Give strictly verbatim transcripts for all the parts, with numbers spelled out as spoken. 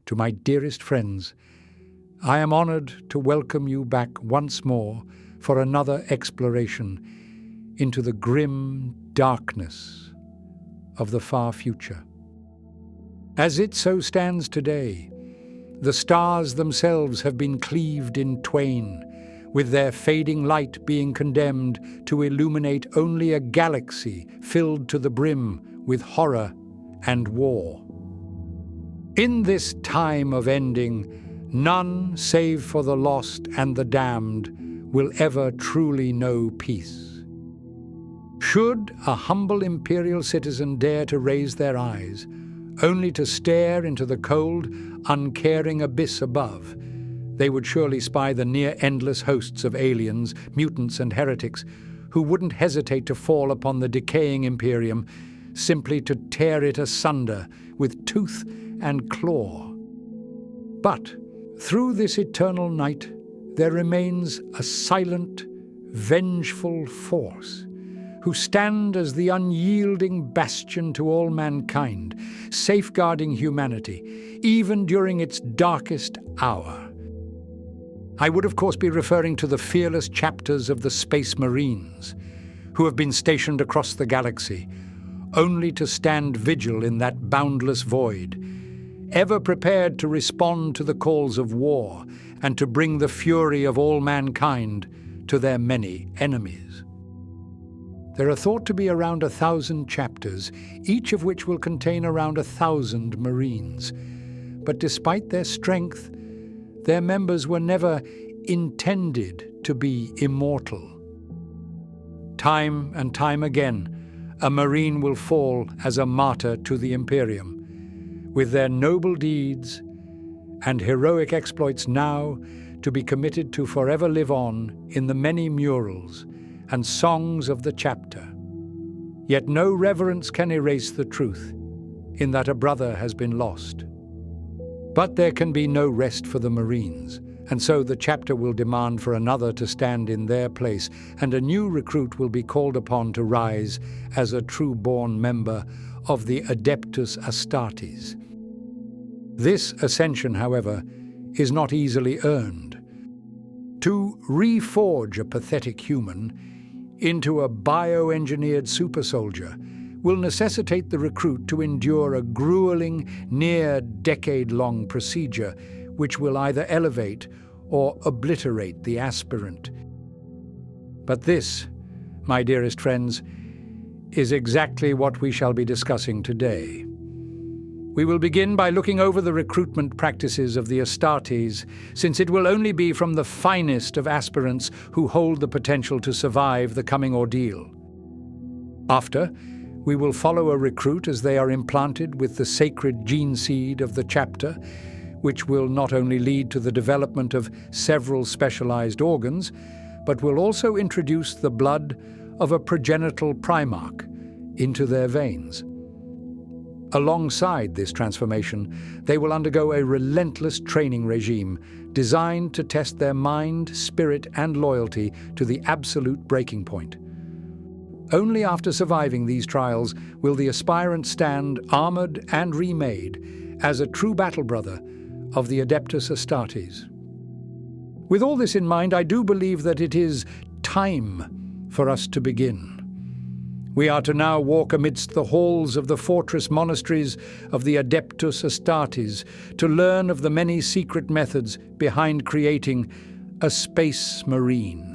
to my dearest friends, I am honored to welcome you back once more for another exploration into the grim darkness of the far future. As it so stands today, the stars themselves have been cleaved in twain, with their fading light being condemned to illuminate only a galaxy filled to the brim with horror and war. In this time of ending, none save for the lost and the damned will ever truly know peace. Should a humble imperial citizen dare to raise their eyes, only to stare into the cold, uncaring abyss above, they would surely spy the near-endless hosts of aliens, mutants and heretics who wouldn't hesitate to fall upon the decaying Imperium simply to tear it asunder with tooth and claw. But through this eternal night, there remains a silent, vengeful force who stand as the unyielding bastion to all mankind, safeguarding humanity, even during its darkest hour. I would, of course, be referring to the fearless chapters of the Space Marines, who have been stationed across the galaxy, only to stand vigil in that boundless void, ever prepared to respond to the calls of war and to bring the fury of all mankind to their many enemies. There are thought to be around a thousand chapters, each of which will contain around a thousand Marines. But despite their strength, their members were never intended to be immortal. Time and time again, a Marine will fall as a martyr to the Imperium, with their noble deeds and heroic exploits now to be committed to forever live on in the many murals and songs of the chapter. Yet no reverence can erase the truth, in that a brother has been lost. But there can be no rest for the Marines, and so the chapter will demand for another to stand in their place, and a new recruit will be called upon to rise as a true-born member of the Adeptus Astartes. This ascension, however, is not easily earned. To reforge a pathetic human into a bioengineered super soldier will necessitate the recruit to endure a grueling, near-decade-long procedure which will either elevate or obliterate the aspirant. But this, my dearest friends, is exactly what we shall be discussing today. We will begin by looking over the recruitment practices of the Astartes, since it will only be from the finest of aspirants who hold the potential to survive the coming ordeal. After, we will follow a recruit as they are implanted with the sacred gene seed of the chapter, which will not only lead to the development of several specialized organs, but will also introduce the blood of a progenital Primarch into their veins. Alongside this transformation, they will undergo a relentless training regime designed to test their mind, spirit, and loyalty to the absolute breaking point. Only after surviving these trials will the aspirant stand armored and remade as a true battle brother of the Adeptus Astartes. With all this in mind, I do believe that it is time for us to begin. We are to now walk amidst the halls of the fortress monasteries of the Adeptus Astartes to learn of the many secret methods behind creating a Space Marine.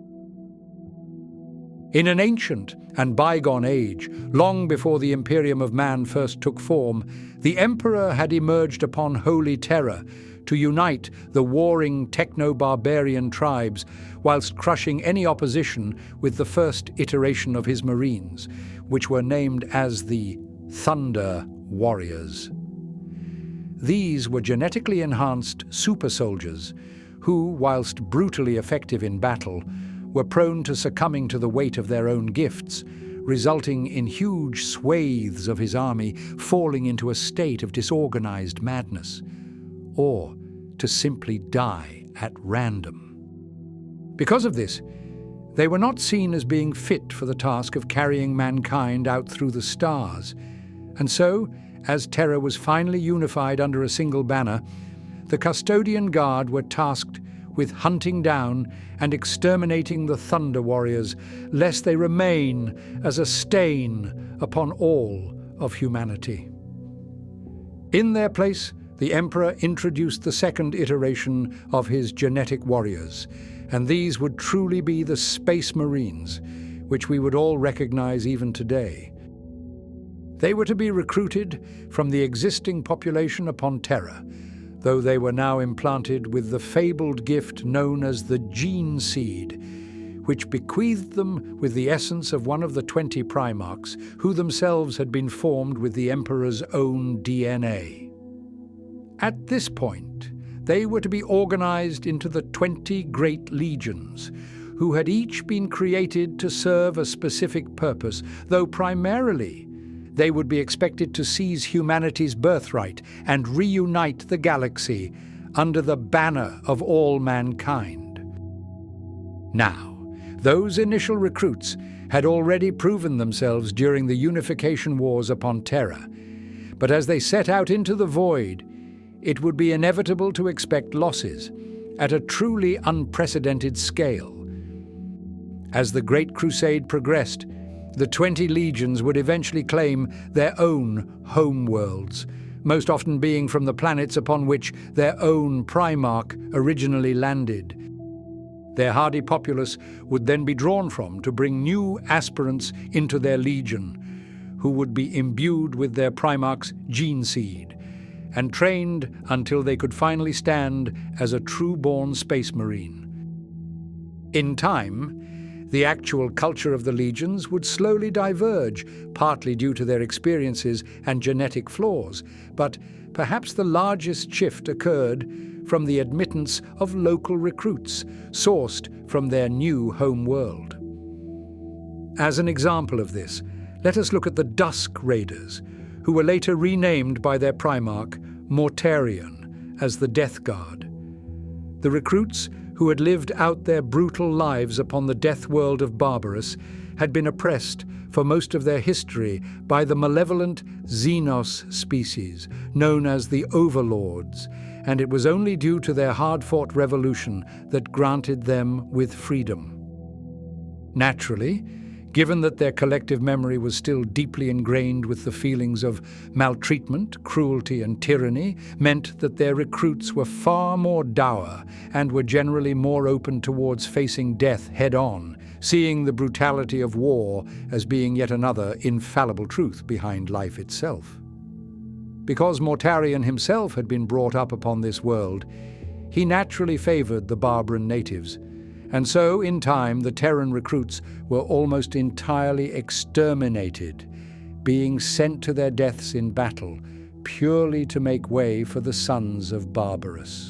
In an ancient and bygone age, long before the Imperium of Man first took form, the Emperor had emerged upon holy terror to unite the warring techno-barbarian tribes whilst crushing any opposition with the first iteration of his Marines, which were named as the Thunder Warriors. These were genetically enhanced super soldiers who, whilst brutally effective in battle, were prone to succumbing to the weight of their own gifts, resulting in huge swathes of his army falling into a state of disorganized madness, or to simply die at random. Because of this, they were not seen as being fit for the task of carrying mankind out through the stars, and so, as Terra was finally unified under a single banner, the Custodian Guard were tasked with hunting down and exterminating the Thunder Warriors, lest they remain as a stain upon all of humanity. In their place, the Emperor introduced the second iteration of his genetic warriors, and these would truly be the Space Marines, which we would all recognize even today. They were to be recruited from the existing population upon Terra, though they were now implanted with the fabled gift known as the Gene Seed, which bequeathed them with the essence of one of the twenty Primarchs, who themselves had been formed with the Emperor's own D N A. At this point, they were to be organized into the twenty Great Legions, who had each been created to serve a specific purpose, though primarily they would be expected to seize humanity's birthright and reunite the galaxy under the banner of all mankind. Now, those initial recruits had already proven themselves during the unification wars upon Terra, but as they set out into the void, it would be inevitable to expect losses at a truly unprecedented scale. As the Great Crusade progressed, the twenty legions would eventually claim their own home worlds, most often being from the planets upon which their own Primarch originally landed. Their hardy populace would then be drawn from to bring new aspirants into their legion, who would be imbued with their Primarch's gene seed, and trained until they could finally stand as a true-born Space Marine. In time, the actual culture of the legions would slowly diverge, partly due to their experiences and genetic flaws, but perhaps the largest shift occurred from the admittance of local recruits sourced from their new home world. As an example of this, let us look at the Dusk Raiders, who were later renamed by their Primarch, Mortarion, as the Death Guard. The recruits, who had lived out their brutal lives upon the death world of Barbarus, had been oppressed for most of their history by the malevolent Xenos species, known as the Overlords, and it was only due to their hard-fought revolution that granted them with freedom. Naturally, given that their collective memory was still deeply ingrained with the feelings of maltreatment, cruelty, and tyranny, meant that their recruits were far more dour and were generally more open towards facing death head-on, seeing the brutality of war as being yet another infallible truth behind life itself. Because Mortarion himself had been brought up upon this world, he naturally favored the Barbaran natives, and so, in time, the Terran recruits were almost entirely exterminated, being sent to their deaths in battle, purely to make way for the sons of Barbarus.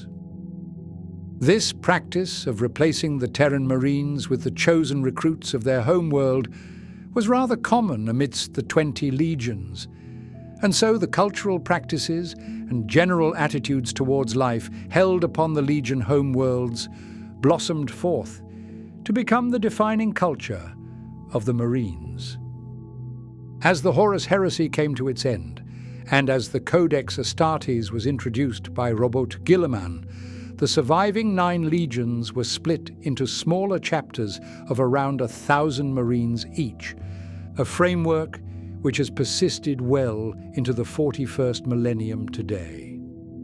This practice of replacing the Terran Marines with the chosen recruits of their homeworld was rather common amidst the twenty legions, and so the cultural practices and general attitudes towards life held upon the legion homeworlds blossomed forth to become the defining culture of the Marines. As the Horus Heresy came to its end, and as the Codex Astartes was introduced by Robert Guilliman, the surviving nine legions were split into smaller chapters of around a thousand Marines each, a framework which has persisted well into the forty-first millennium today.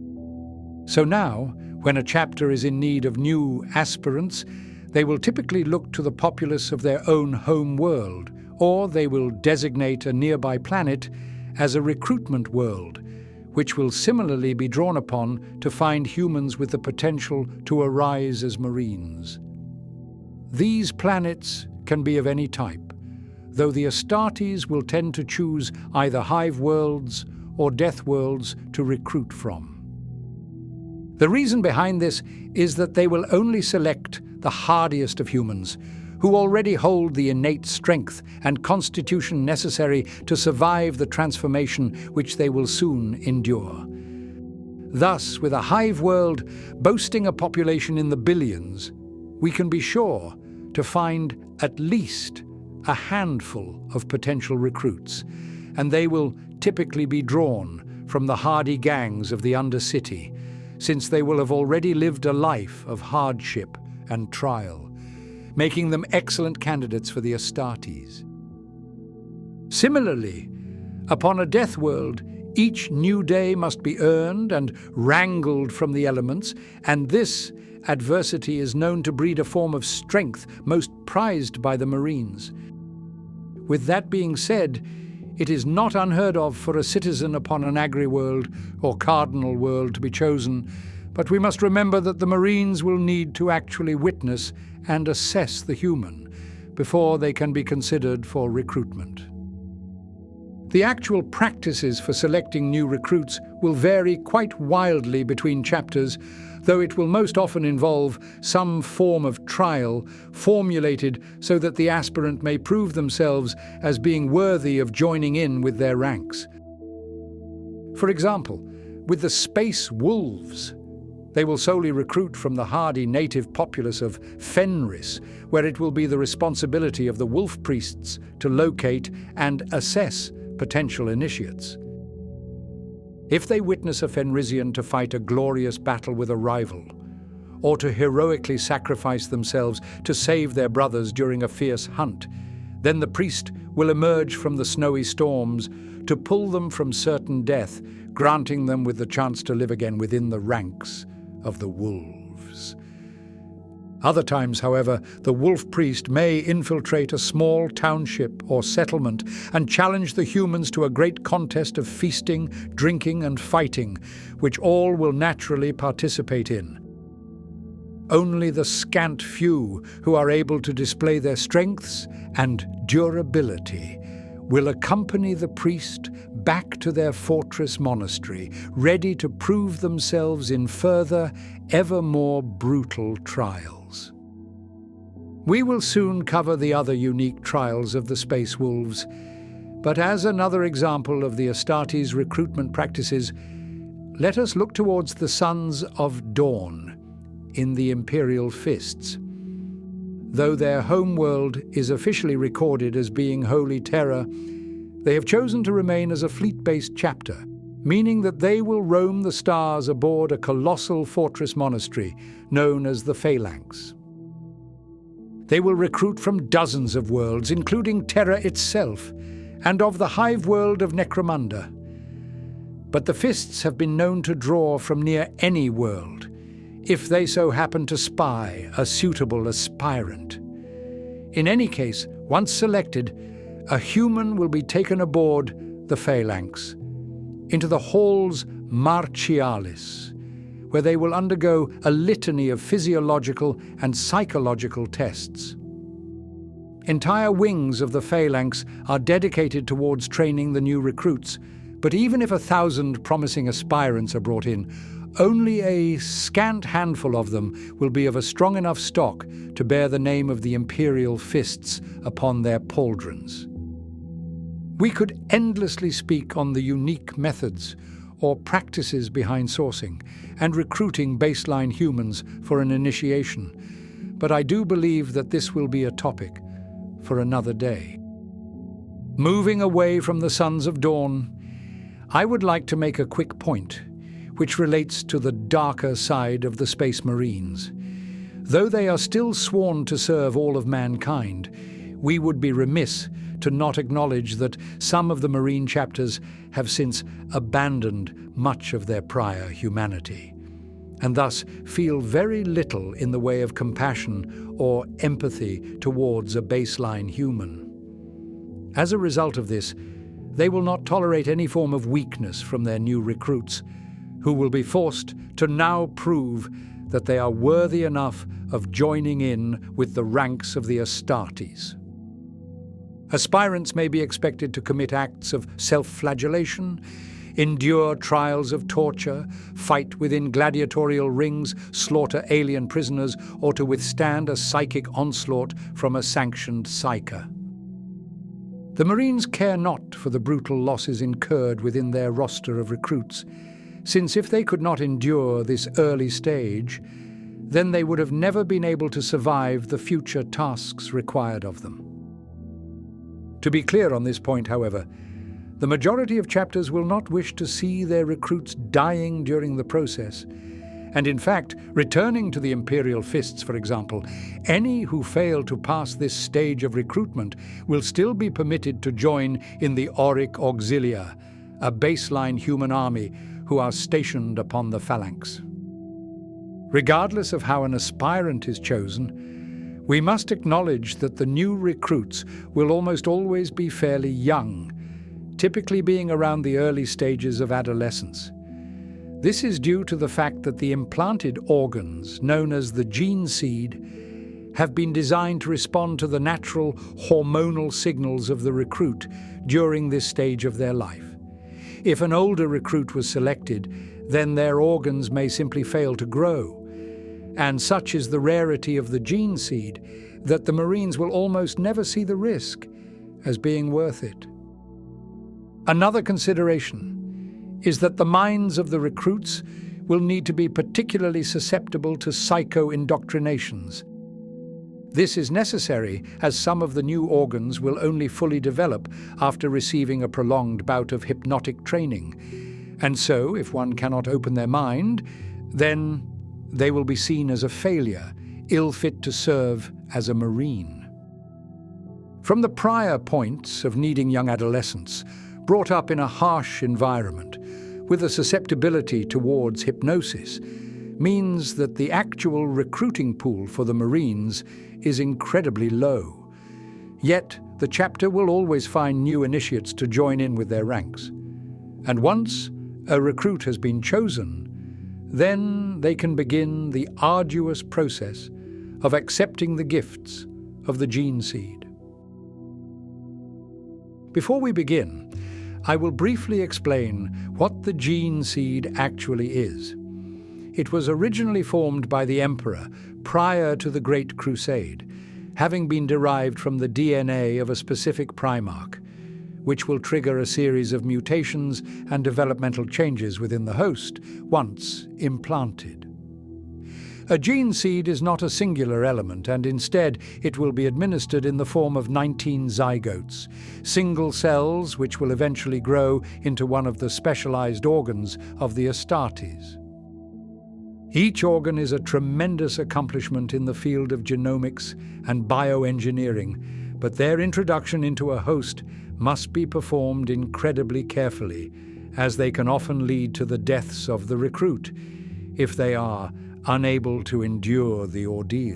So now, when a chapter is in need of new aspirants, they will typically look to the populace of their own home world, or they will designate a nearby planet as a recruitment world, which will similarly be drawn upon to find humans with the potential to arise as Marines. These planets can be of any type, though the Astartes will tend to choose either hive worlds or death worlds to recruit from. The reason behind this is that they will only select the hardiest of humans, who already hold the innate strength and constitution necessary to survive the transformation which they will soon endure. Thus, with a hive world boasting a population in the billions, we can be sure to find at least a handful of potential recruits, and they will typically be drawn from the hardy gangs of the Undercity, since they will have already lived a life of hardship and trial, making them excellent candidates for the Astartes. Similarly, upon a death world, each new day must be earned and wrangled from the elements, and this adversity is known to breed a form of strength most prized by the Marines. With that being said, it is not unheard of for a citizen upon an agri-world or cardinal world to be chosen, but we must remember that the Marines will need to actually witness and assess the human before they can be considered for recruitment. The actual practices for selecting new recruits will vary quite wildly between chapters, though it will most often involve some form of trial formulated so that the aspirant may prove themselves as being worthy of joining in with their ranks. For example, with the Space Wolves, they will solely recruit from the hardy native populace of Fenris, where it will be the responsibility of the wolf priests to locate and assess potential initiates. If they witness a Fenrisian to fight a glorious battle with a rival, or to heroically sacrifice themselves to save their brothers during a fierce hunt, then the priest will emerge from the snowy storms to pull them from certain death, granting them with the chance to live again within the ranks of the wolves. Other times, however, the wolf priest may infiltrate a small township or settlement and challenge the humans to a great contest of feasting, drinking, and fighting, which all will naturally participate in. Only the scant few who are able to display their strengths and durability will accompany the priest back to their fortress monastery, ready to prove themselves in further, ever more brutal trials. We will soon cover the other unique trials of the Space Wolves, but as another example of the Astartes' recruitment practices, let us look towards the Sons of Dawn in the Imperial Fists. Though their homeworld is officially recorded as being Holy Terra, they have chosen to remain as a fleet-based chapter, meaning that they will roam the stars aboard a colossal fortress monastery known as the Phalanx. They will recruit from dozens of worlds, including Terra itself, and of the hive world of Necromunda. But the Fists have been known to draw from near any world, if they so happen to spy a suitable aspirant. In any case, once selected, a human will be taken aboard the Phalanx, into the halls Martialis, where they will undergo a litany of physiological and psychological tests. Entire wings of the Phalanx are dedicated towards training the new recruits, but even if a thousand promising aspirants are brought in, only a scant handful of them will be of a strong enough stock to bear the name of the Imperial Fists upon their pauldrons. We could endlessly speak on the unique methods or practices behind sourcing and recruiting baseline humans for an initiation, but I do believe that this will be a topic for another day. Moving away from the Sons of Dawn, I would like to make a quick point, which relates to the darker side of the Space Marines. Though they are still sworn to serve all of mankind, we would be remiss to not acknowledge that some of the Marine chapters have since abandoned much of their prior humanity, and thus feel very little in the way of compassion or empathy towards a baseline human. As a result of this, they will not tolerate any form of weakness from their new recruits, who will be forced to now prove that they are worthy enough of joining in with the ranks of the Astartes. Aspirants may be expected to commit acts of self-flagellation, endure trials of torture, fight within gladiatorial rings, slaughter alien prisoners, or to withstand a psychic onslaught from a sanctioned psyker. The Marines care not for the brutal losses incurred within their roster of recruits, since if they could not endure this early stage, then they would have never been able to survive the future tasks required of them. To be clear on this point, however, The majority of chapters will not wish to see their recruits dying during the process. And in fact, returning to the Imperial Fists, for example, any who fail to pass this stage of recruitment will still be permitted to join in the Auric Auxilia, a baseline human army who are stationed upon the phalanx. Regardless of how an aspirant is chosen, we must acknowledge that the new recruits will almost always be fairly young, typically being around the early stages of adolescence. This is due to the fact that the implanted organs, known as the gene seed, have been designed to respond to the natural hormonal signals of the recruit during this stage of their life. If an older recruit was selected, then their organs may simply fail to grow. And such is the rarity of the gene seed that the Marines will almost never see the risk as being worth it. Another consideration is that the minds of the recruits will need to be particularly susceptible to psycho-indoctrinations. This is necessary as some of the new organs will only fully develop after receiving a prolonged bout of hypnotic training. And so, if one cannot open their mind, then they will be seen as a failure, ill-fit to serve as a Marine. From the prior points of needing young adolescents, brought up in a harsh environment, with a susceptibility towards hypnosis, means that the actual recruiting pool for the Marines is incredibly low. Yet, the chapter will always find new initiates to join in with their ranks. And once a recruit has been chosen, then they can begin the arduous process of accepting the gifts of the gene seed. Before we begin, I will briefly explain what the gene seed actually is. It was originally formed by the Emperor prior to the Great Crusade, having been derived from the D N A of a specific Primarch, which will trigger a series of mutations and developmental changes within the host once implanted. A gene seed is not a singular element, and instead it will be administered in the form of nineteen zygotes, single cells which will eventually grow into one of the specialized organs of the Astartes. Each organ is a tremendous accomplishment in the field of genomics and bioengineering, but their introduction into a host must be performed incredibly carefully, as they can often lead to the deaths of the recruit if they are unable to endure the ordeal.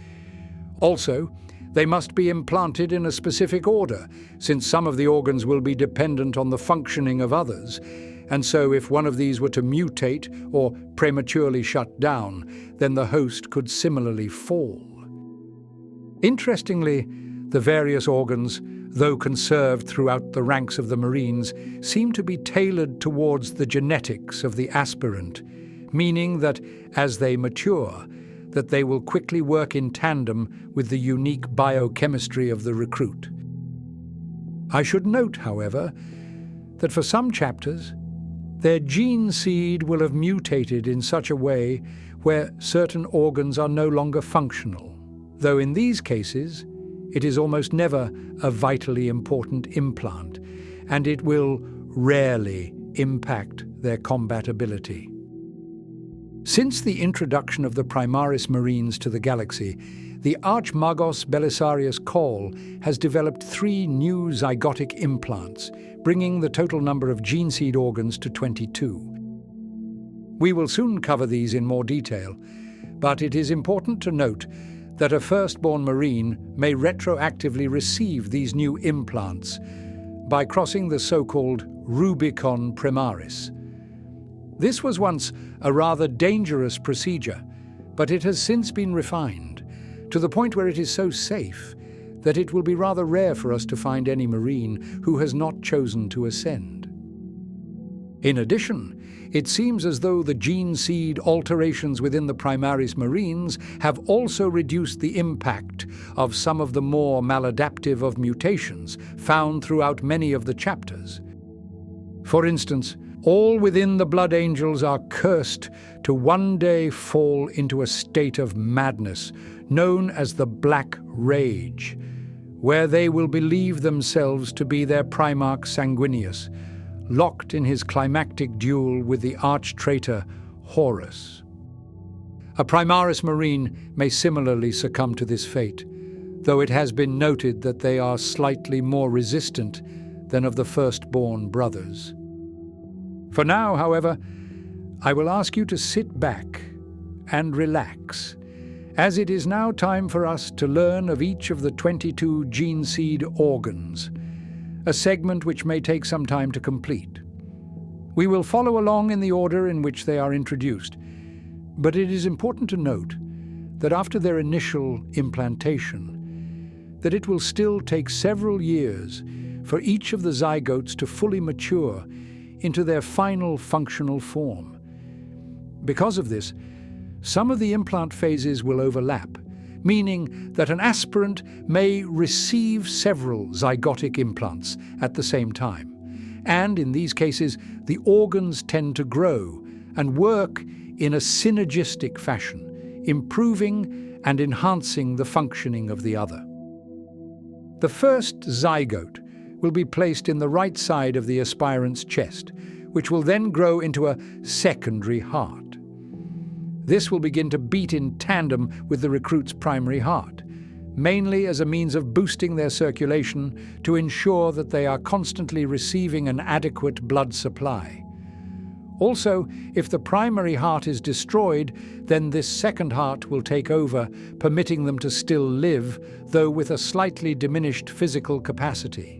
Also, they must be implanted in a specific order, since some of the organs will be dependent on the functioning of others, and so if one of these were to mutate or prematurely shut down, then the host could similarly fall. Interestingly, the various organs, though conserved throughout the ranks of the Marines, seem to be tailored towards the genetics of the aspirant, meaning that as they mature, that they will quickly work in tandem with the unique biochemistry of the recruit. I should note, however, that for some chapters, their gene seed will have mutated in such a way where certain organs are no longer functional, though in these cases, it is almost never a vitally important implant, and it will rarely impact their combat ability. Since the introduction of the Primaris Marines to the galaxy, the Archmagos Belisarius Cawl has developed three new zygotic implants, bringing the total number of gene seed organs to twenty-two. We will soon cover these in more detail, but it is important to note that a firstborn Marine may retroactively receive these new implants by crossing the so-called Rubicon Primaris. This was once a rather dangerous procedure, but it has since been refined to the point where it is so safe that it will be rather rare for us to find any Marine who has not chosen to ascend. In addition, it seems as though the gene seed alterations within the Primaris Marines have also reduced the impact of some of the more maladaptive of mutations found throughout many of the chapters. For instance, all within the Blood Angels are cursed to one day fall into a state of madness known as the Black Rage, where they will believe themselves to be their Primarch Sanguinius, locked in his climactic duel with the arch-traitor Horus. A Primaris Marine may similarly succumb to this fate, though it has been noted that they are slightly more resistant than of the firstborn brothers. For now, however, I will ask you to sit back and relax, as it is now time for us to learn of each of the twenty-two gene seed organs, a segment which may take some time to complete. We will follow along in the order in which they are introduced, but it is important to note that after their initial implantation, that it will still take several years for each of the zygotes to fully mature into their final functional form. Because of this, some of the implant phases will overlap, meaning that an aspirant may receive several zygotic implants at the same time. And in these cases, the organs tend to grow and work in a synergistic fashion, improving and enhancing the functioning of the other. The first zygote will be placed in the right side of the aspirant's chest, which will then grow into a secondary heart. This will begin to beat in tandem with the recruit's primary heart, mainly as a means of boosting their circulation to ensure that they are constantly receiving an adequate blood supply. Also, if the primary heart is destroyed, then this second heart will take over, permitting them to still live, though with a slightly diminished physical capacity.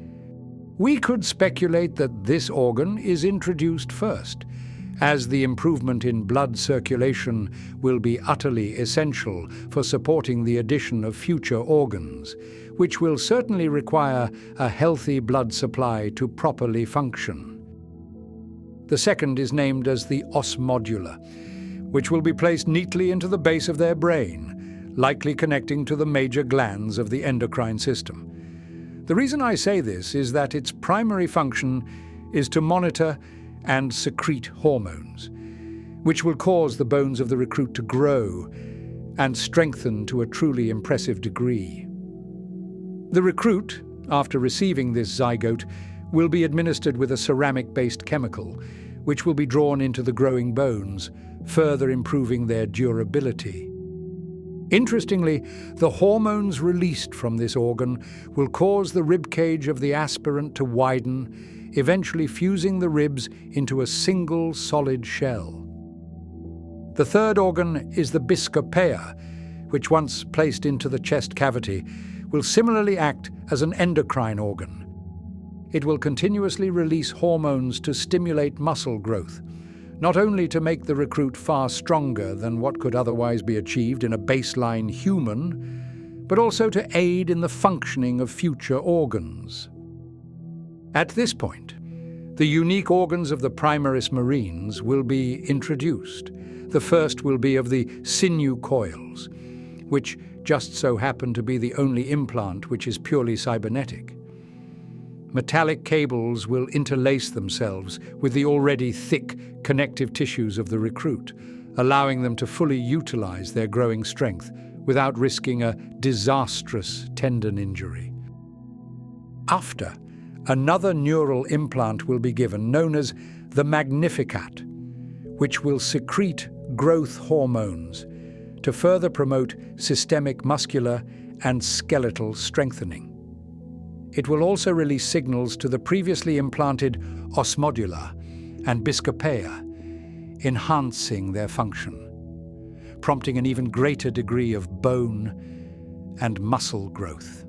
We could speculate that this organ is introduced first, as the improvement in blood circulation will be utterly essential for supporting the addition of future organs, which will certainly require a healthy blood supply to properly function. The second is named as the osmodula, which will be placed neatly into the base of their brain, likely connecting to the major glands of the endocrine system. The reason I say this is that its primary function is to monitor and secrete hormones, which will cause the bones of the recruit to grow and strengthen to a truly impressive degree. The recruit, after receiving this zygote, will be administered with a ceramic-based chemical, which will be drawn into the growing bones, further improving their durability. Interestingly, the hormones released from this organ will cause the ribcage of the aspirant to widen, eventually fusing the ribs into a single solid shell. The third organ is the biscopea, which once placed into the chest cavity, will similarly act as an endocrine organ. It will continuously release hormones to stimulate muscle growth, not only to make the recruit far stronger than what could otherwise be achieved in a baseline human, but also to aid in the functioning of future organs. At this point, the unique organs of the Primaris Marines will be introduced. The first will be of the sinew coils, which just so happen to be the only implant which is purely cybernetic. Metallic cables will interlace themselves with the already thick connective tissues of the recruit, allowing them to fully utilize their growing strength without risking a disastrous tendon injury. After, another neural implant will be given, known as the Magnificat, which will secrete growth hormones to further promote systemic muscular and skeletal strengthening. It will also release signals to the previously implanted osmodula and biscopea, enhancing their function, prompting an even greater degree of bone and muscle growth.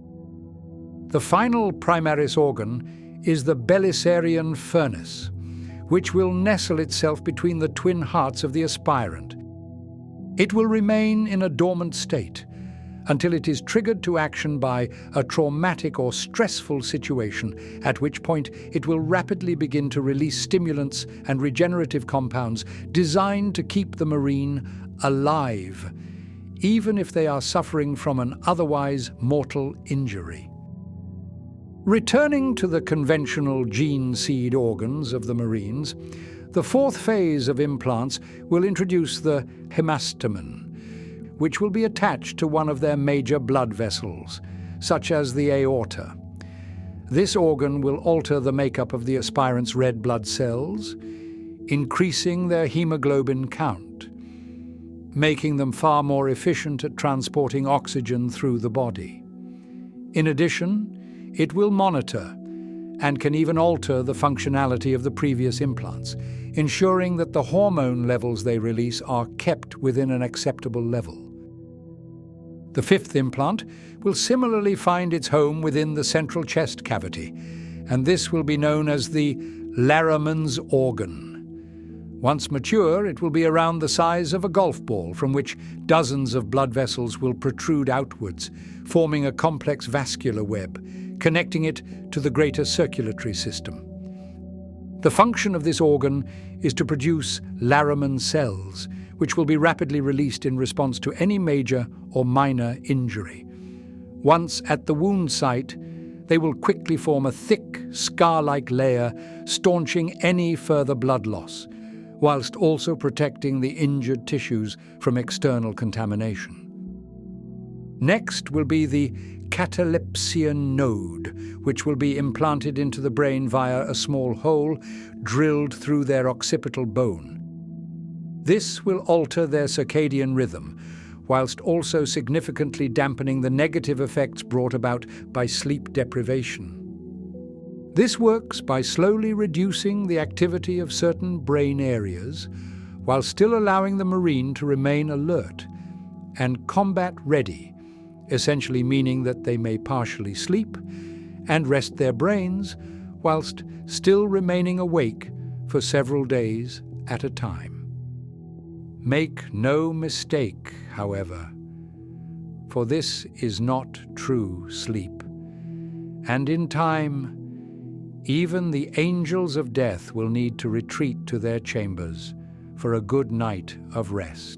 The final Primaris organ is the Belisarian furnace, which will nestle itself between the twin hearts of the aspirant. It will remain in a dormant state until it is triggered to action by a traumatic or stressful situation, at which point it will rapidly begin to release stimulants and regenerative compounds designed to keep the Marine alive, even if they are suffering from an otherwise mortal injury. Returning to the conventional gene seed organs of the Marines, the fourth phase of implants will introduce the hemastamen, which will be attached to one of their major blood vessels, such as the aorta. This organ will alter the makeup of the aspirant's red blood cells, increasing their hemoglobin count, making them far more efficient at transporting oxygen through the body. In addition, it will monitor and can even alter the functionality of the previous implants, ensuring that the hormone levels they release are kept within an acceptable level. The fifth implant will similarly find its home within the central chest cavity, and this will be known as the Laramann's organ. Once mature, it will be around the size of a golf ball, from which dozens of blood vessels will protrude outwards, forming a complex vascular web, connecting it to the greater circulatory system. The function of this organ is to produce Laraman cells, which will be rapidly released in response to any major or minor injury. Once at the wound site, they will quickly form a thick, scar-like layer, staunching any further blood loss, whilst also protecting the injured tissues from external contamination. Next will be the catalepsian node, which will be implanted into the brain via a small hole drilled through their occipital bone. This will alter their circadian rhythm, whilst also significantly dampening the negative effects brought about by sleep deprivation. This works by slowly reducing the activity of certain brain areas, while still allowing the Marine to remain alert and combat-ready, essentially meaning that they may partially sleep and rest their brains whilst still remaining awake for several days at a time. Make no mistake, however, for this is not true sleep, and in time, even the angels of death will need to retreat to their chambers for a good night of rest.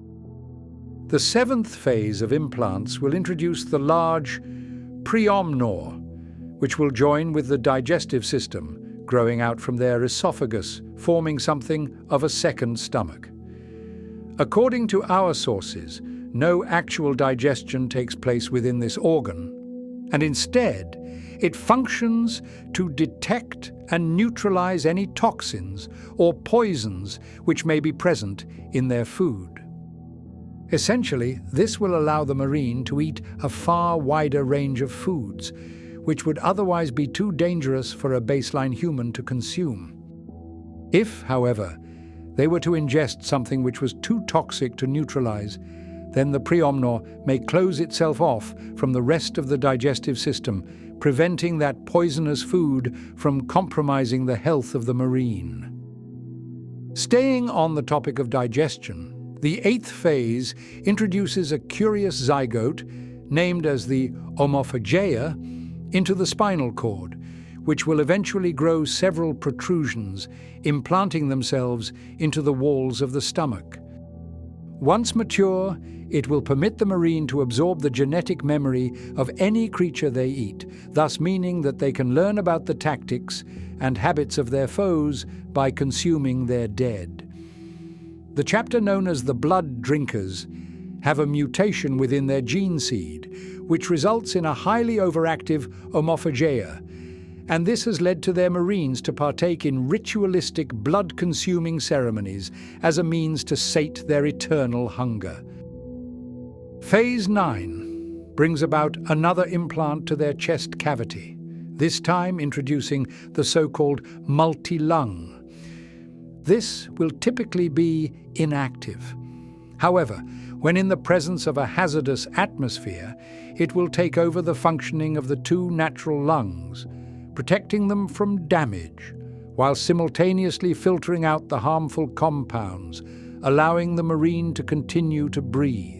The seventh phase of implants will introduce the large preomnor, which will join with the digestive system, growing out from their esophagus, forming something of a second stomach. According to our sources, no actual digestion takes place within this organ, and instead, it functions to detect and neutralize any toxins or poisons which may be present in their food. Essentially, this will allow the Marine to eat a far wider range of foods, which would otherwise be too dangerous for a baseline human to consume. If, however, they were to ingest something which was too toxic to neutralize, then the preomnor may close itself off from the rest of the digestive system, preventing that poisonous food from compromising the health of the Marine. Staying on the topic of digestion, the eighth phase introduces a curious zygote, named as the Omophageia, into the spinal cord, which will eventually grow several protrusions, implanting themselves into the walls of the stomach. Once mature, it will permit the Marine to absorb the genetic memory of any creature they eat, thus meaning that they can learn about the tactics and habits of their foes by consuming their dead. The chapter known as the blood drinkers have a mutation within their gene seed, which results in a highly overactive Omophageia, and this has led to their Marines to partake in ritualistic blood-consuming ceremonies as a means to sate their eternal hunger. Phase nine brings about another implant to their chest cavity, this time introducing the so-called multi-lung. This will typically be inactive. However, when in the presence of a hazardous atmosphere, it will take over the functioning of the two natural lungs, protecting them from damage, while simultaneously filtering out the harmful compounds, allowing the Marine to continue to breathe.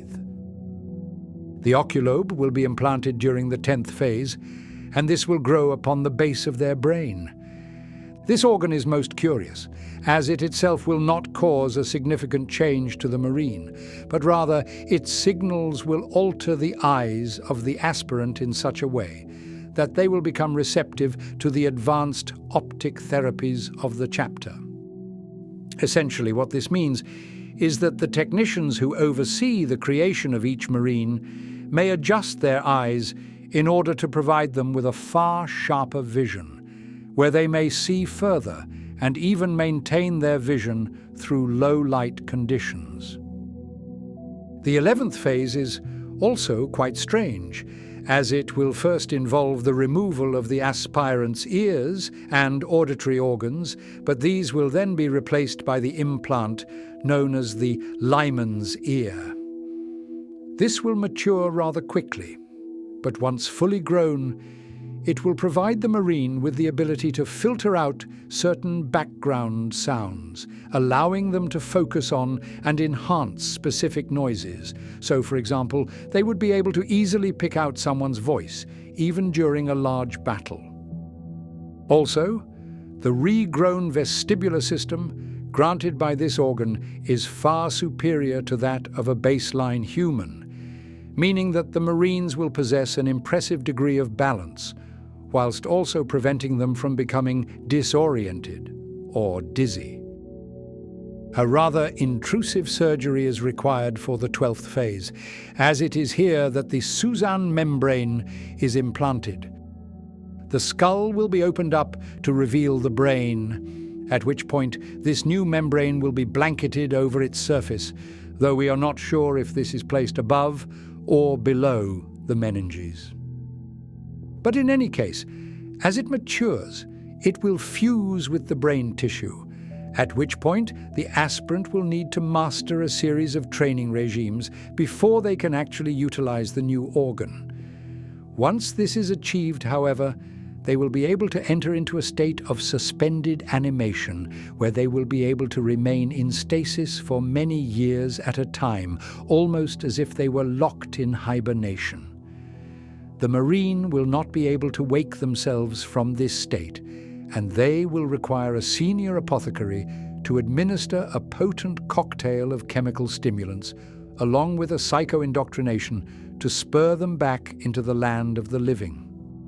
The oculobe will be implanted during the tenth phase, and this will grow upon the base of their brain. This organ is most curious, as it itself will not cause a significant change to the Marine, but rather its signals will alter the eyes of the aspirant in such a way that they will become receptive to the advanced optic therapies of the chapter. Essentially, what this means is that the technicians who oversee the creation of each Marine may adjust their eyes in order to provide them with a far sharper vision, where they may see further and even maintain their vision through low-light conditions. The eleventh phase is also quite strange, as it will first involve the removal of the aspirant's ears and auditory organs, but these will then be replaced by the implant known as the Lyman's ear. This will mature rather quickly, but once fully grown, it will provide the Marine with the ability to filter out certain background sounds, allowing them to focus on and enhance specific noises. So, for example, they would be able to easily pick out someone's voice, even during a large battle. Also, the regrown vestibular system granted by this organ is far superior to that of a baseline human, meaning that the Marines will possess an impressive degree of balance, whilst also preventing them from becoming disoriented or dizzy. A rather intrusive surgery is required for the twelfth phase, as it is here that the Suzanne membrane is implanted. The skull will be opened up to reveal the brain, at which point this new membrane will be blanketed over its surface, though we are not sure if this is placed above or below the meninges. But in any case, as it matures, it will fuse with the brain tissue, at which point the aspirant will need to master a series of training regimes before they can actually utilize the new organ. Once this is achieved, however, they will be able to enter into a state of suspended animation, where they will be able to remain in stasis for many years at a time, almost as if they were locked in hibernation. The Marine will not be able to wake themselves from this state, and they will require a senior apothecary to administer a potent cocktail of chemical stimulants, along with a psycho-indoctrination to spur them back into the land of the living.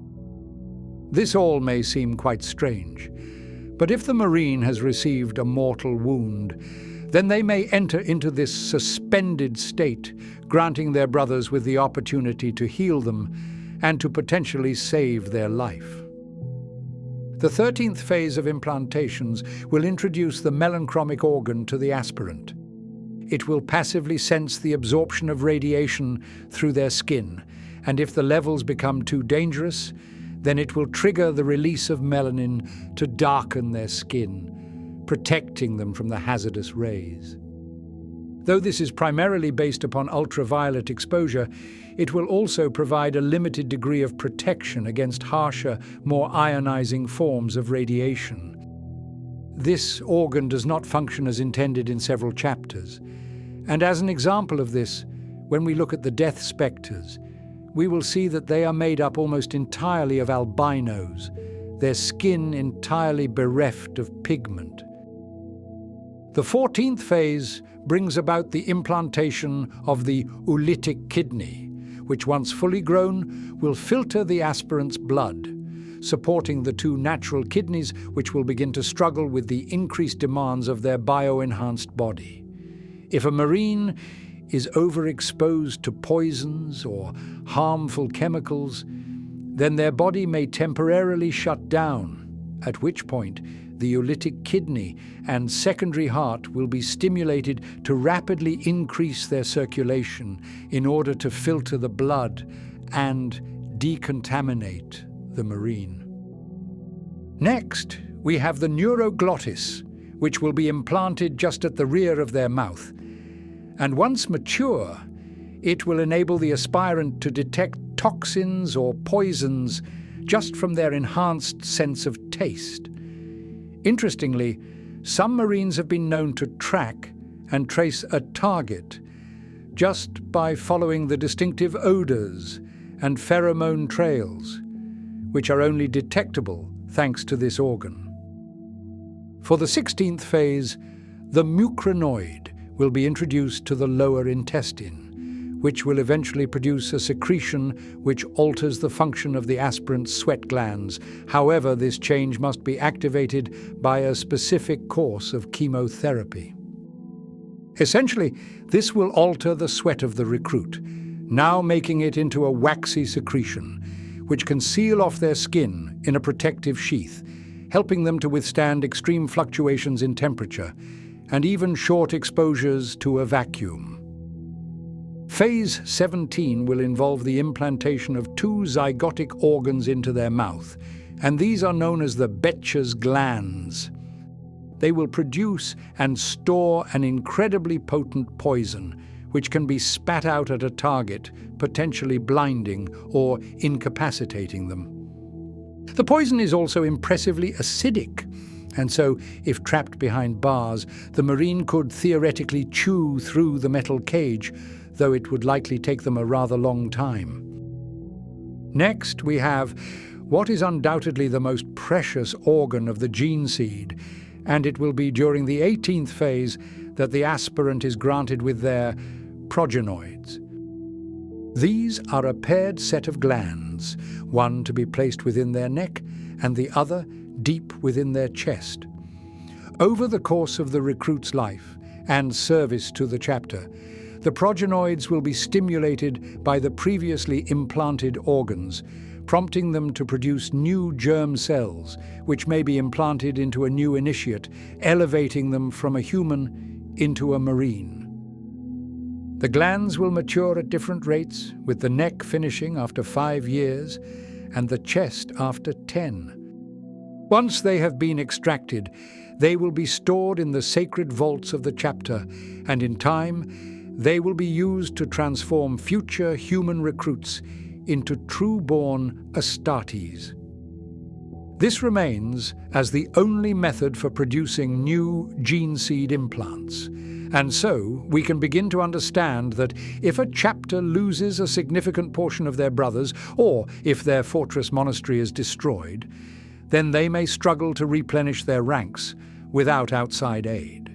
This all may seem quite strange, but if the Marine has received a mortal wound, then they may enter into this suspended state, granting their brothers with the opportunity to heal them and to potentially save their life. The thirteenth phase of implantations will introduce the melanchromic organ to the aspirant. It will passively sense the absorption of radiation through their skin, and if the levels become too dangerous, then it will trigger the release of melanin to darken their skin, protecting them from the hazardous rays. Though this is primarily based upon ultraviolet exposure, it will also provide a limited degree of protection against harsher, more ionizing forms of radiation. This organ does not function as intended in several chapters, and as an example of this, when we look at the death spectres, we will see that they are made up almost entirely of albinos, their skin entirely bereft of pigment. The fourteenth phase brings about the implantation of the oolitic kidney, which once fully grown will filter the aspirant's blood, supporting the two natural kidneys which will begin to struggle with the increased demands of their bio-enhanced body. If a Marine is overexposed to poisons or harmful chemicals, then their body may temporarily shut down, at which point the oolitic kidney and secondary heart will be stimulated to rapidly increase their circulation in order to filter the blood and decontaminate the Marine. Next, we have the neuroglottis, which will be implanted just at the rear of their mouth. And once mature, it will enable the aspirant to detect toxins or poisons just from their enhanced sense of taste. Interestingly, some Marines have been known to track and trace a target just by following the distinctive odors and pheromone trails, which are only detectable thanks to this organ. For the sixteenth phase, the mucranoid will be introduced to the lower intestine, which will eventually produce a secretion which alters the function of the aspirant's sweat glands. However, this change must be activated by a specific course of chemotherapy. Essentially, this will alter the sweat of the recruit, now making it into a waxy secretion, which can seal off their skin in a protective sheath, helping them to withstand extreme fluctuations in temperature and even short exposures to a vacuum. Phase seventeen will involve the implantation of two zygotic organs into their mouth, and these are known as the Betcher's glands. They will produce and store an incredibly potent poison, which can be spat out at a target, potentially blinding or incapacitating them. The poison is also impressively acidic, and so, if trapped behind bars, the Marine could theoretically chew through the metal cage, though it would likely take them a rather long time. Next, we have what is undoubtedly the most precious organ of the gene seed, and it will be during the eighteenth phase that the aspirant is granted with their progenoids. These are a paired set of glands, one to be placed within their neck and the other deep within their chest. Over the course of the recruit's life and service to the chapter, the progenoids will be stimulated by the previously implanted organs, prompting them to produce new germ cells, which may be implanted into a new initiate, elevating them from a human into a Marine. The glands will mature at different rates, with the neck finishing after five years and the chest after ten. Once they have been extracted, they will be stored in the sacred vaults of the chapter, and in time, they will be used to transform future human recruits into true-born Astartes. This remains as the only method for producing new gene seed implants. And so, we can begin to understand that if a chapter loses a significant portion of their brothers, or if their fortress monastery is destroyed, then they may struggle to replenish their ranks without outside aid.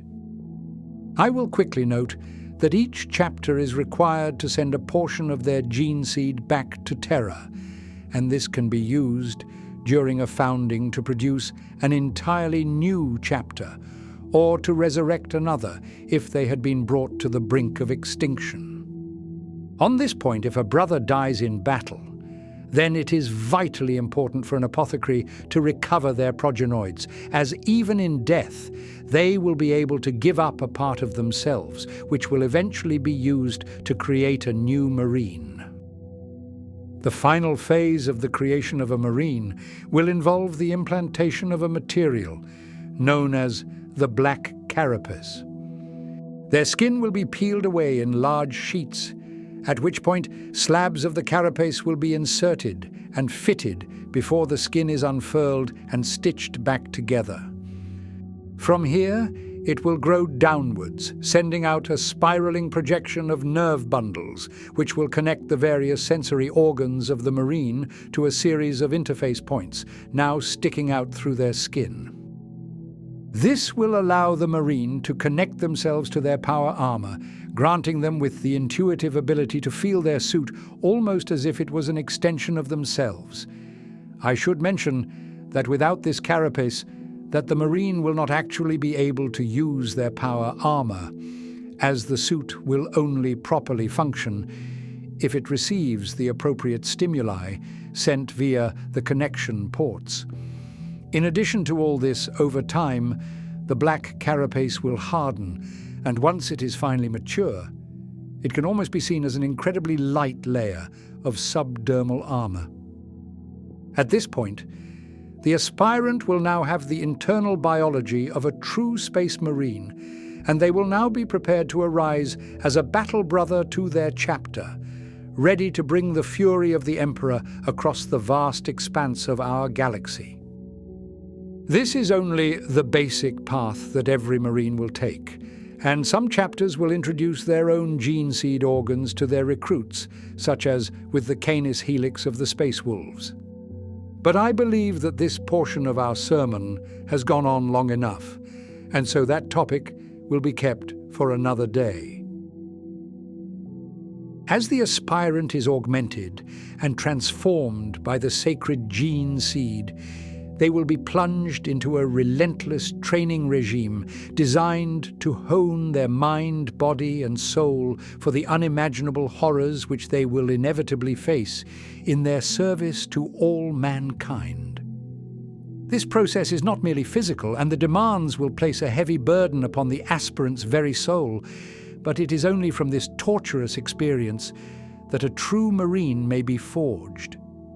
I will quickly note that each chapter is required to send a portion of their gene seed back to Terra, and this can be used during a founding to produce an entirely new chapter, or to resurrect another if they had been brought to the brink of extinction. On this point, if a brother dies in battle, then it is vitally important for an apothecary to recover their progenoids, as even in death, they will be able to give up a part of themselves, which will eventually be used to create a new Marine. The final phase of the creation of a Marine will involve the implantation of a material known as the black carapace. Their skin will be peeled away in large sheets, at which point slabs of the carapace will be inserted and fitted before the skin is unfurled and stitched back together. From here, it will grow downwards, sending out a spiraling projection of nerve bundles, which will connect the various sensory organs of the Marine to a series of interface points, now sticking out through their skin. This will allow the Marine to connect themselves to their power armor, granting them with the intuitive ability to feel their suit almost as if it was an extension of themselves. I should mention that without this carapace, that the Marine will not actually be able to use their power armor, as the suit will only properly function if it receives the appropriate stimuli sent via the connection ports. In addition to all this, over time, the black carapace will harden, and once it is finally mature, it can almost be seen as an incredibly light layer of subdermal armor. At this point, the aspirant will now have the internal biology of a true space marine, and they will now be prepared to arise as a battle brother to their chapter, ready to bring the fury of the Emperor across the vast expanse of our galaxy. This is only the basic path that every Marine will take, and some chapters will introduce their own gene seed organs to their recruits, such as with the Canis helix of the Space Wolves. But I believe that this portion of our sermon has gone on long enough, and so that topic will be kept for another day. As the aspirant is augmented and transformed by the sacred gene seed, they will be plunged into a relentless training regime designed to hone their mind, body, and soul for the unimaginable horrors which they will inevitably face in their service to all mankind. This process is not merely physical, and the demands will place a heavy burden upon the aspirant's very soul, but it is only from this torturous experience that a true Marine may be forged.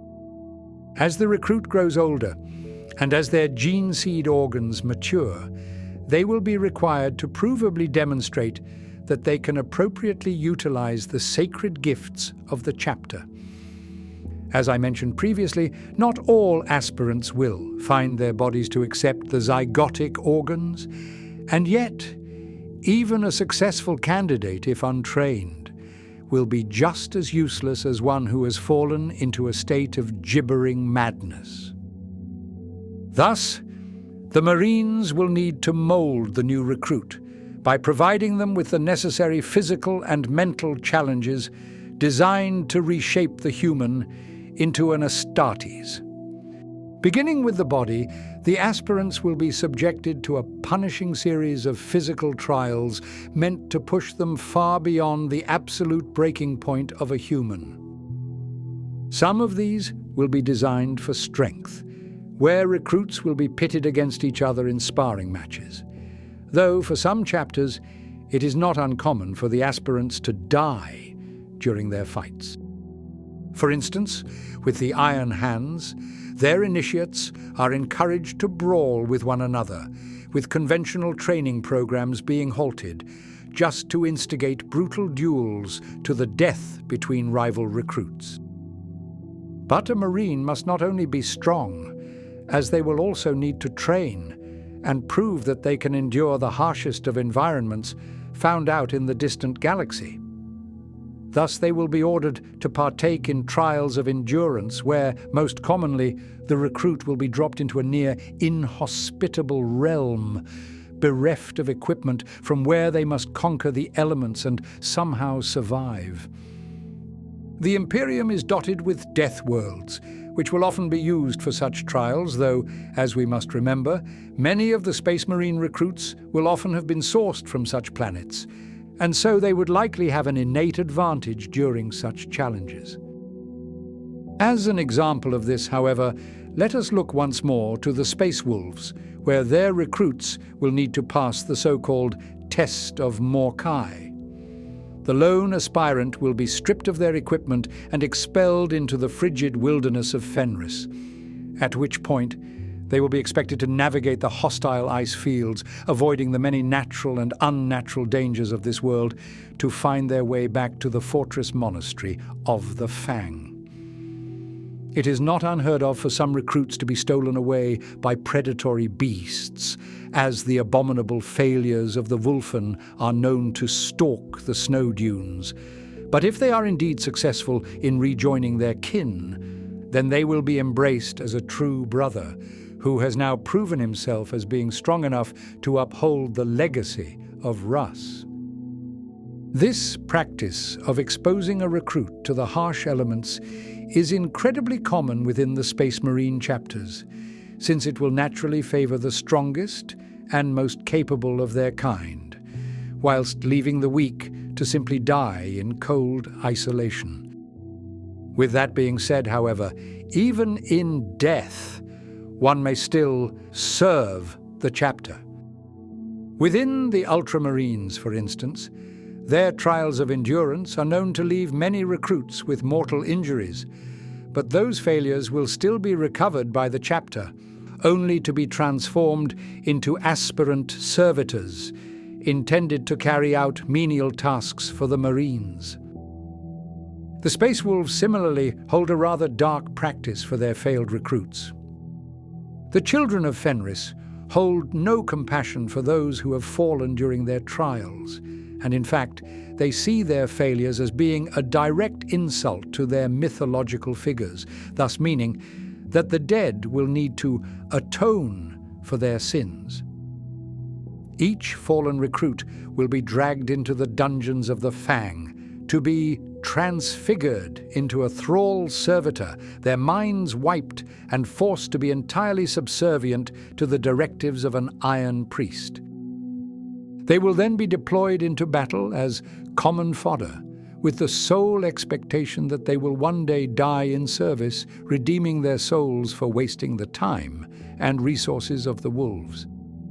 As the recruit grows older, and as their gene seed organs mature, they will be required to provably demonstrate that they can appropriately utilize the sacred gifts of the chapter. As I mentioned previously, not all aspirants will find their bodies to accept the zygotic organs, and yet, even a successful candidate, if untrained, will be just as useless as one who has fallen into a state of gibbering madness. Thus, the Marines will need to mold the new recruit by providing them with the necessary physical and mental challenges designed to reshape the human into an Astartes. Beginning with the body, the aspirants will be subjected to a punishing series of physical trials meant to push them far beyond the absolute breaking point of a human. Some of these will be designed for strength, where recruits will be pitted against each other in sparring matches, though for some chapters it is not uncommon for the aspirants to die during their fights. For instance, with the Iron Hands, their initiates are encouraged to brawl with one another, with conventional training programs being halted, just to instigate brutal duels to the death between rival recruits. But a Marine must not only be strong, as they will also need to train and prove that they can endure the harshest of environments found out in the distant galaxy. Thus, they will be ordered to partake in trials of endurance where, most commonly, the recruit will be dropped into a near inhospitable realm, bereft of equipment from where they must conquer the elements and somehow survive. The Imperium is dotted with death worlds, which will often be used for such trials, though, as we must remember, many of the Space Marine recruits will often have been sourced from such planets, and so they would likely have an innate advantage during such challenges. As an example of this, however, let us look once more to the Space Wolves, where their recruits will need to pass the so-called Test of Morkai. The lone aspirant will be stripped of their equipment and expelled into the frigid wilderness of Fenris, at which point they will be expected to navigate the hostile ice fields, avoiding the many natural and unnatural dangers of this world, to find their way back to the fortress monastery of the Fang. It is not unheard of for some recruits to be stolen away by predatory beasts, as the abominable failures of the Wulfen are known to stalk the snow dunes. But if they are indeed successful in rejoining their kin, then they will be embraced as a true brother, who has now proven himself as being strong enough to uphold the legacy of Russ. This practice of exposing a recruit to the harsh elements is incredibly common within the Space Marine chapters, since it will naturally favor the strongest and most capable of their kind, whilst leaving the weak to simply die in cold isolation. With that being said, however, even in death, one may still serve the chapter. Within the Ultramarines, for instance, their trials of endurance are known to leave many recruits with mortal injuries, but those failures will still be recovered by the chapter, only to be transformed into aspirant servitors, intended to carry out menial tasks for the Marines. The Space Wolves similarly hold a rather dark practice for their failed recruits. The children of Fenris hold no compassion for those who have fallen during their trials, and in fact, they see their failures as being a direct insult to their mythological figures, thus meaning that the dead will need to atone for their sins. Each fallen recruit will be dragged into the dungeons of the Fang to be transfigured into a thrall servitor, their minds wiped and forced to be entirely subservient to the directives of an iron priest. They will then be deployed into battle as common fodder, with the sole expectation that they will one day die in service, redeeming their souls for wasting the time and resources of the wolves.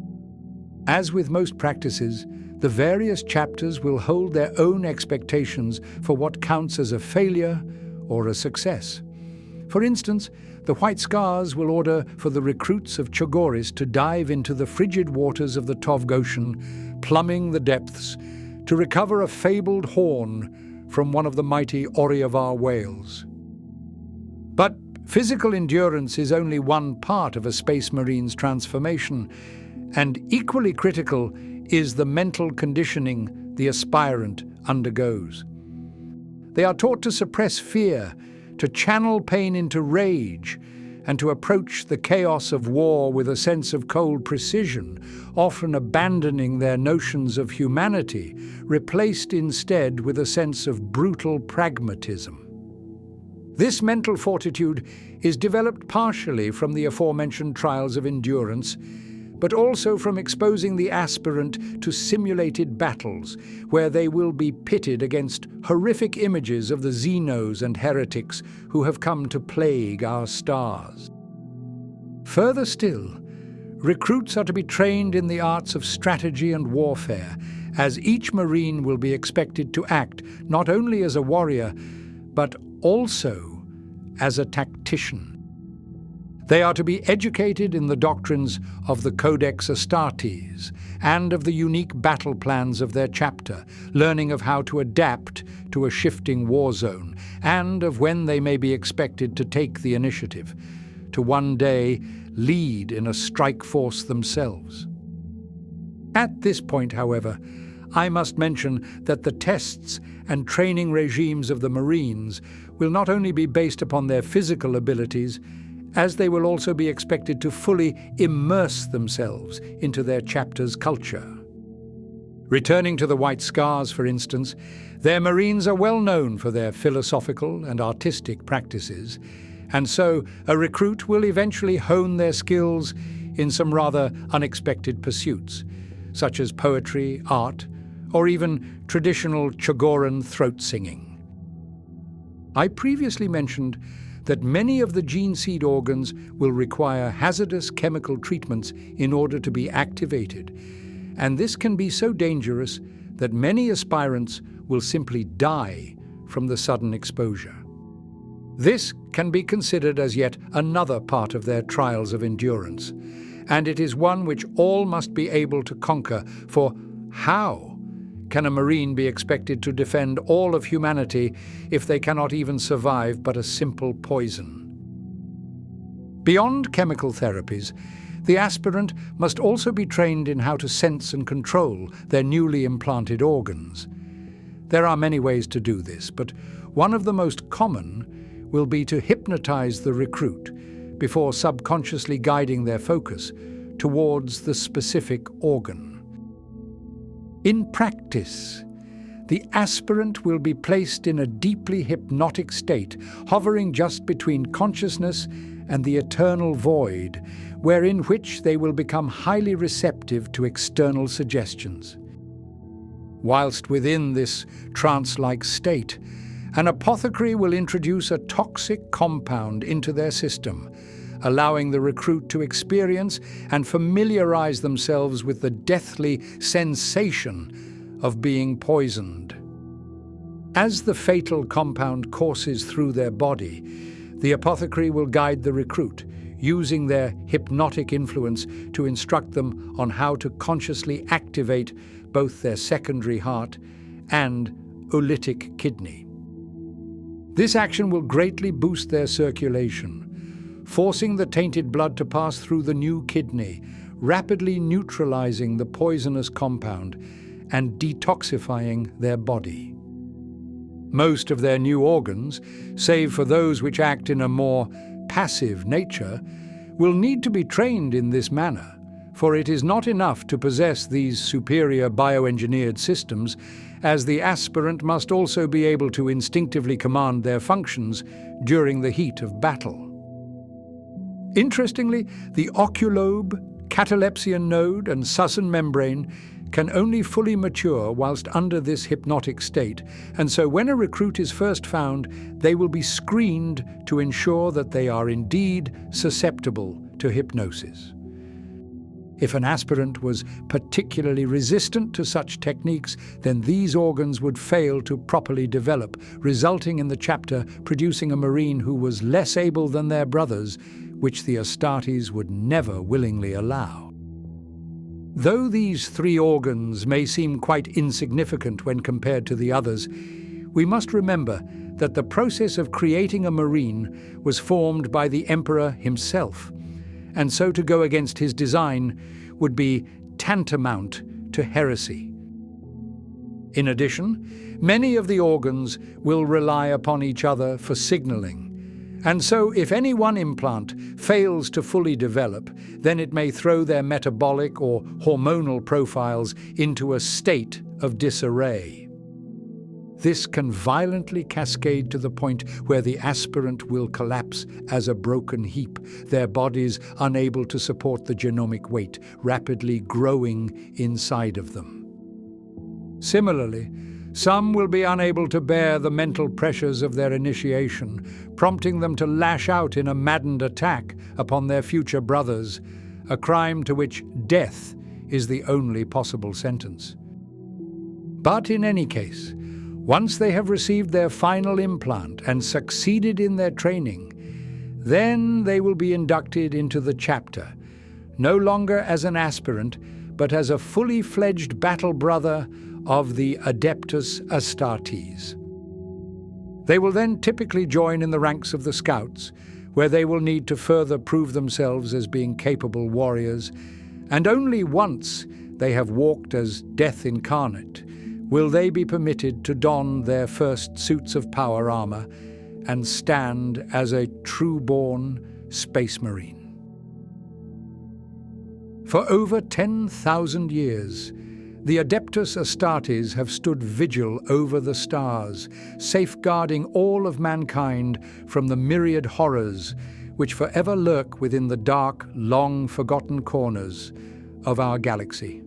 As with most practices, the various chapters will hold their own expectations for what counts as a failure or a success. For instance, the White Scars will order for the recruits of Chogoris to dive into the frigid waters of the Tovgoshen, plumbing the depths, to recover a fabled horn from one of the mighty Oryavar whales. But physical endurance is only one part of a Space Marine's transformation, and equally critical is the mental conditioning the aspirant undergoes. They are taught to suppress fear, to channel pain into rage, and to approach the chaos of war with a sense of cold precision, often abandoning their notions of humanity, replaced instead with a sense of brutal pragmatism. This mental fortitude is developed partially from the aforementioned trials of endurance, but also from exposing the aspirant to simulated battles, where they will be pitted against horrific images of the Xenos and heretics who have come to plague our stars. Further still, recruits are to be trained in the arts of strategy and warfare, as each Marine will be expected to act not only as a warrior, but also as a tactician. They are to be educated in the doctrines of the Codex Astartes and of the unique battle plans of their chapter, learning of how to adapt to a shifting war zone and of when they may be expected to take the initiative, to one day lead in a strike force themselves. At this point, however, I must mention that the tests and training regimes of the Marines will not only be based upon their physical abilities, as they will also be expected to fully immerse themselves into their chapter's culture. Returning to the White Scars, for instance, their Marines are well known for their philosophical and artistic practices, and so a recruit will eventually hone their skills in some rather unexpected pursuits, such as poetry, art, or even traditional Chogoran throat singing. I previously mentioned that many of the gene seed organs will require hazardous chemical treatments in order to be activated, and this can be so dangerous that many aspirants will simply die from the sudden exposure. This can be considered as yet another part of their trials of endurance, and it is one which all must be able to conquer, for how can a Marine be expected to defend all of humanity if they cannot even survive but a simple poison? Beyond chemical therapies, the aspirant must also be trained in how to sense and control their newly implanted organs. There are many ways to do this, but one of the most common will be to hypnotize the recruit before subconsciously guiding their focus towards the specific organ. In practice, the aspirant will be placed in a deeply hypnotic state, hovering just between consciousness and the eternal void, wherein which they will become highly receptive to external suggestions. Whilst within this trance-like state, an apothecary will introduce a toxic compound into their system, allowing the recruit to experience and familiarize themselves with the deathly sensation of being poisoned. As the fatal compound courses through their body, the apothecary will guide the recruit, using their hypnotic influence to instruct them on how to consciously activate both their secondary heart and oolitic kidney. This action will greatly boost their circulation, forcing the tainted blood to pass through the new kidney, rapidly neutralizing the poisonous compound and detoxifying their body. Most of their new organs, save for those which act in a more passive nature, will need to be trained in this manner, For it is not enough to possess these superior bioengineered systems, as the aspirant must also be able to instinctively command their functions during the heat of battle. Interestingly, the oculobe, catalepsian node, and Sussen membrane can only fully mature whilst under this hypnotic state, and so when a recruit is first found, they will be screened to ensure that they are indeed susceptible to hypnosis. If an aspirant was particularly resistant to such techniques, then these organs would fail to properly develop, resulting in the chapter producing a Marine who was less able than their brothers, which the Astartes would never willingly allow. Though these three organs may seem quite insignificant when compared to the others, we must remember that the process of creating a Marine was formed by the Emperor himself, and so to go against his design would be tantamount to heresy. In addition, many of the organs will rely upon each other for signaling, and so if any one implant fails to fully develop, then it may throw their metabolic or hormonal profiles into a state of disarray. This can violently cascade to the point where the aspirant will collapse as a broken heap, their bodies unable to support the genomic weight rapidly growing inside of them. Similarly, some will be unable to bear the mental pressures of their initiation, prompting them to lash out in a maddened attack upon their future brothers, a crime to which death is the only possible sentence. But in any case, once they have received their final implant and succeeded in their training, then they will be inducted into the chapter, no longer as an aspirant, but as a fully fledged battle brother of the Adeptus Astartes. They will then typically join in the ranks of the Scouts, where they will need to further prove themselves as being capable warriors, and only once they have walked as death incarnate will they be permitted to don their first suits of power armor and stand as a true-born Space Marine. For over ten thousand years, the Adeptus Astartes have stood vigil over the stars, safeguarding all of mankind from the myriad horrors which forever lurk within the dark, long-forgotten corners of our galaxy.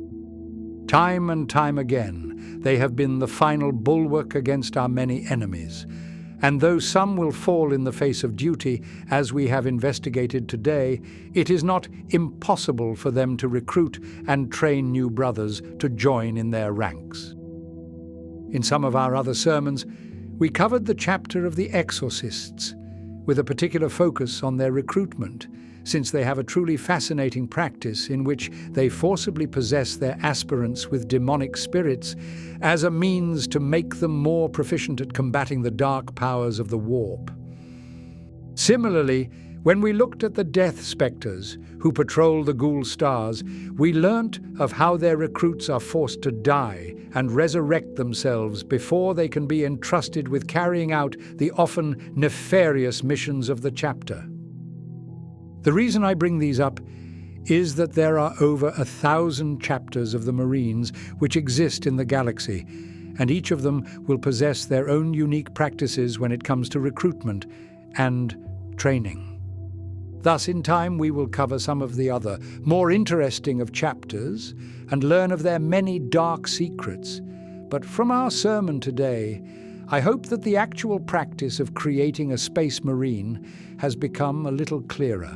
Time and time again, they have been the final bulwark against our many enemies, and though some will fall in the face of duty, as we have investigated today, it is not impossible for them to recruit and train new brothers to join in their ranks. In some of our other sermons, we covered the chapter of the exorcists, with a particular focus on their recruitment, since they have a truly fascinating practice in which they forcibly possess their aspirants with demonic spirits as a means to make them more proficient at combating the dark powers of the warp. Similarly, when we looked at the Death Spectres, who patrol the Ghoul stars, we learnt of how their recruits are forced to die and resurrect themselves before they can be entrusted with carrying out the often nefarious missions of the chapter. The reason I bring these up is that there are over a thousand chapters of the Marines which exist in the galaxy, and each of them will possess their own unique practices when it comes to recruitment and training. Thus, in time, we will cover some of the other, more interesting of chapters and learn of their many dark secrets. But from our sermon today, I hope that the actual practice of creating a Space Marine has become a little clearer.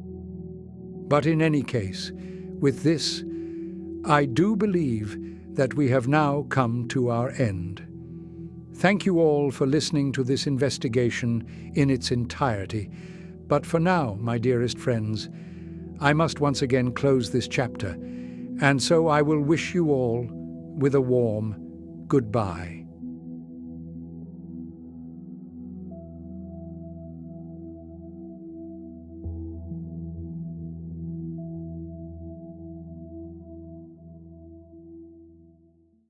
But in any case, with this, I do believe that we have now come to our end. Thank you all for listening to this investigation in its entirety. But for now, my dearest friends, I must once again close this chapter, and so I will wish you all with a warm goodbye.